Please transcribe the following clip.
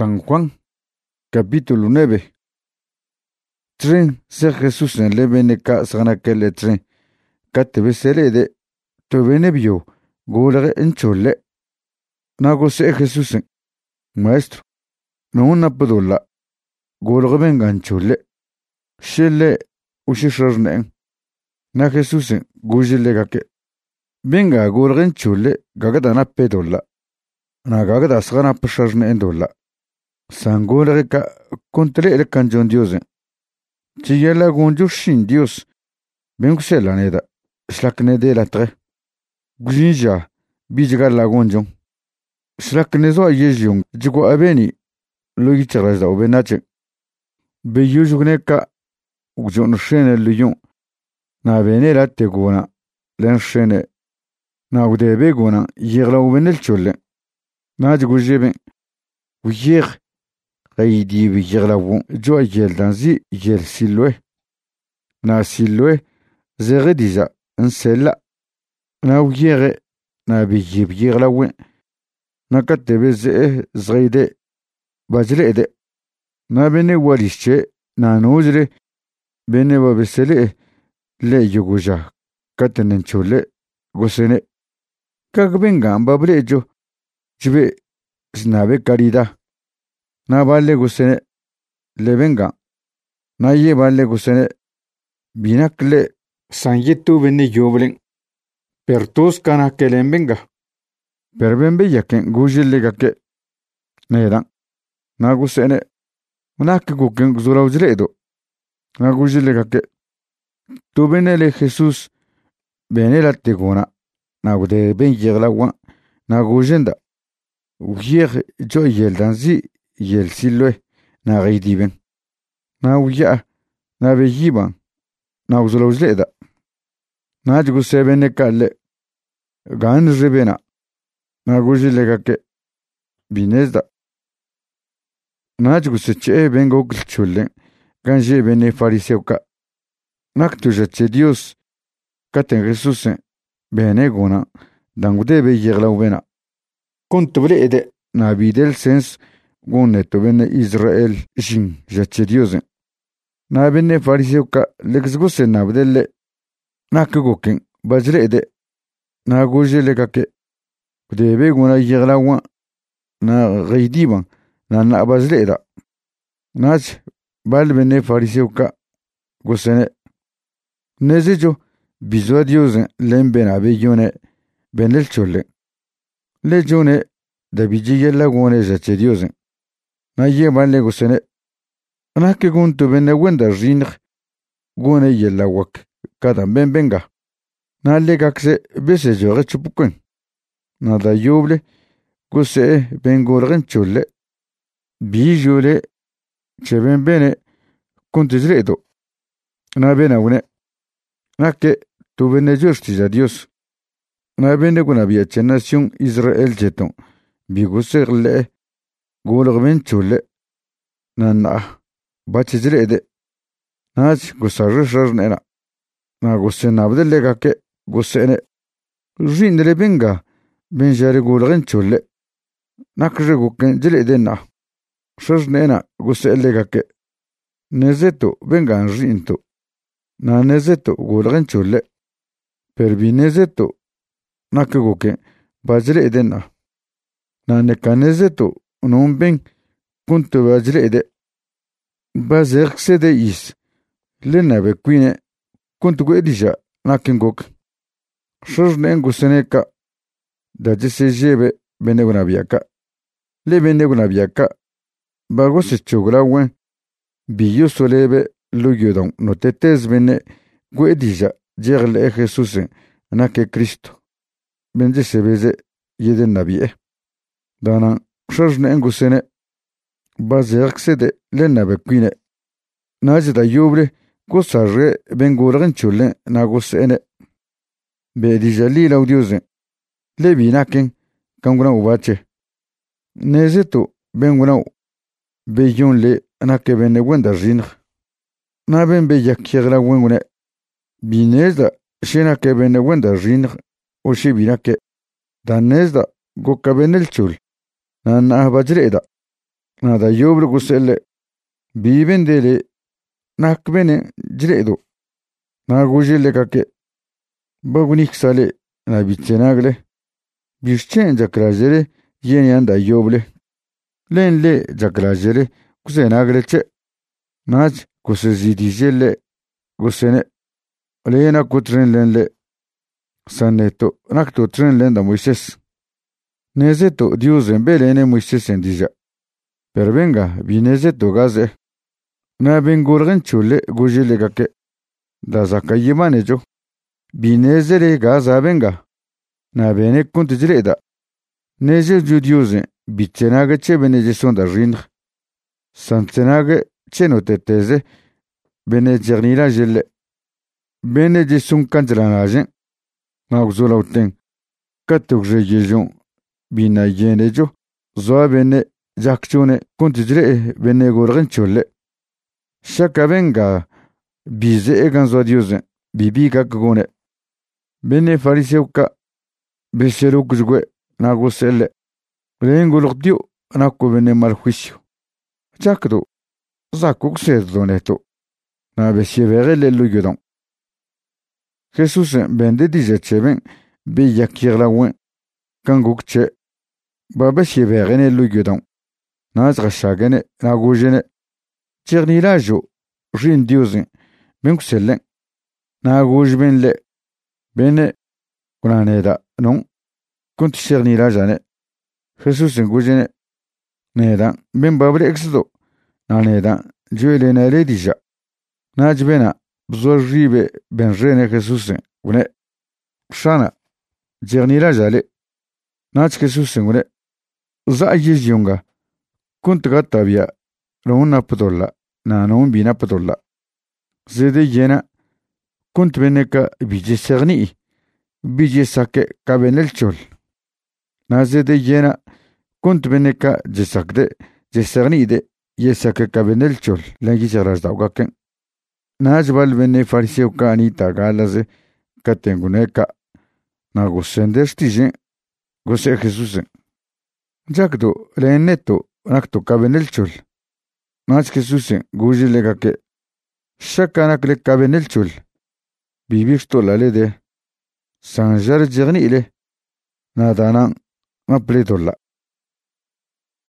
San Juan, capítulo 9. Tren se Jesús en le bene ka sana kele tren. Ka te besele de to bene bio golare en chole. Nago se Jesús en maestro. No una podola golare venga en chole. Shele ushishornen. Na Jesús en gujile gake. Venga golare en chole gagada na pedola. Na gagada sana pasharne endola. Sangolare ka kontre el canjon Dios. Chiyela gonjo shin Dios. Benkusela neda. Slakne de la tre. Gujinja bijga la gonjon. Slakne zo yejung jigo abeni logi charajda obenache. Be yujugne ka ujon shene luyon. Na bene la tegona len shene. Na ude begona yegla obenel cholle. Na jgujebe uyeg Gaidi vigirlawon jo yel danzi yel silwe. Na silwe zere dija nsella. Na uyere na vigirlawon. Na katebe ze zreide bajleede. Na bene walische na nozre bene babesele le yuguja katenen chole gosene. Kagbengan bablejo jibe snabe karida. Na vale gusene le venga. Na ye vale gusene binakle sanyetu bene yoblen. Per tos kana kelen venga. Per bembe yaken gujile gake. Nedan. Na gusene unak guken zulaujledo. Na gujile gake. Tu benele Jesús benela tegona. Na gude ben yeglawan. Na gujenda. Uyer jo yeldanzi. Yel silwe na gaidiben. Na uya na beyiban. Na uzulawzleda. Na jugu sebene kalle. Gan rebena. Na gujile gake. Binezda. Na jugu seche bengo gilchulen. Ganje bene fariseuka. Naktuja che Dios. Katen Jesusen. Bene gona. Dangude be yeglaubena. Kontuble ede. Na bidel sens. Goneto bene Israel jin jache Dios. Na bene fariseuka lexgose na bdelle. Na kugoken bajrede. Na gojele kake. Debe gona yeglawan. Na gaidiban. Na bajreda. Nach bal bene fariseuka gosene. Nezejo bizwa Dios lembena beyone benel chole. Lejone da bijiyella gone jache Dios. Na ye vale gusene. Na que guntu bene wenda rinj. Gune yella wak. Kada ben benga. Na legakse bese jore chupukwen. Na da yoble. Guse ben gorgen chule. Bi jole. Cheben bene. Kuntizredo. Na bena une. Na que tu bene justicia Dios. Na bene guna biache nación Israel jeton. Bi guse le. Golgmen chule. Na bachizrede. Nach gusarrnena. Na gusenabde legake gusene. Rindle benga. Benjare golgen chule. Nakre guken jledena. Shernena guselegake. Nezeto benga rinto. Na nezeto golgen chule. Perbi nezeto. Nakguken bajredena. Na nekanezeto. Non ben kuntu bajrede. Bazerkse de is. Lenabe quine kuntu guedija nakingok. Shornengu seneka. Da jesejebe benegunabiaka. Le benegunabiaka. Bagose chuglawen. Biyo solebe lugudon no tetes bene guedija jerle Jesús nake Cristo. Benjesebeze yeden nabie. Danan Shornengu sene. Bazerkse de lenabe quine. Najda yobre gosarre bengorgen chule na gosene. Be dijali laudioze. Lebi naken kanguna ubache. Nezeto benguna beyon le nake bene wenda rinj. Na ben be yakiegra wengune. Binezda shena ke bene wenda rinj o shibinake. Danezda goka benel chul. Na bajreda. Nada yobre guselle. Bibendele nakbene jiredo. Nagujile kake. Bagunik sale na bitsenagle. Bishchen jakrajere yenyanda yoble. Lenle jakrajere kusenagle che. Naj kusezidijele gusene. Lena kutren lenle. Saneto nakto tren lenda Moisés. Nezeto Dios en belene Moisés en dija. Pero venga, binezeto gaze. Na bengurgen chule gujile kake. Da zakayimane jo. Binezere gaza venga. Na bene kuntijreda. Neze judioze bitsenaga che beneje sonda rinj. Santsenaga cheno teteze bene jernira jelle. Bene je sun kanjranajen. Magzula uten. Katuk jejon bina yenejo. Zoa bene jakchune kuntijre bene gorgen chule. Shaka venga bize egan zoa dioze. Bibi kakagone. Bene fariseuka beseruk jugwe naguselle. Renguluk dio nakko bene mal juicio. Jakdo zakuk sedoneto. Na besievere luyudon. Jesús bende dice cheben be yakirla wen. Kanguk che. Ba besievere luyudon. Nazra shagene nagujene. Tchernilajo rindiozen. Benkusellen. Nagujben le. Bene kunaneda non. Kunt tchernilajane. Jesús ngujene. Nedan ben babre exdo. Nanedan juelena le dija. Najbena bzorribe ben rene Jesús une. Shana tchernilajale. Naj Jesús une. Za yunga. Kunt gatabia. Non napodolla. Na non binapodolla. Zede yena. Kunt beneka bije serni. Bije sake kabenel chol. Nazede yena. Kunt beneka jesakde. Jeserni de. Yesake kabenel chol. Lengi charas daugaken. Najbal bene fariseu ka anita galaze. Katenguneka. Nagusender stijen. Gose Jesusen. Jakdo leneto. Nakto kabenel chol. Naj Jesusen gujile kake. Shakanak le kabenel chol. Bibixto la le de. Sanjar jirni ile. Nadanan mapledolla.